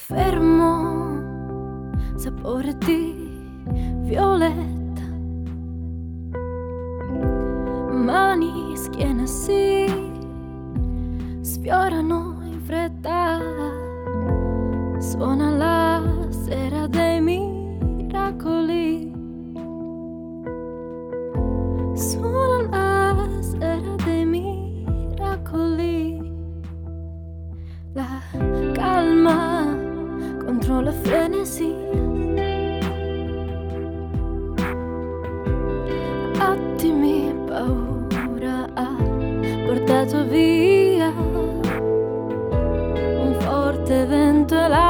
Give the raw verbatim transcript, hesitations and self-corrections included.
Fermo, sapore di violetta, mani, schiena si sfiorano in fretta, suona la sera dei miracoli, suona la sera dei miracoli, la calma contro la frenesia, attimi paura ha portato via un forte vento e la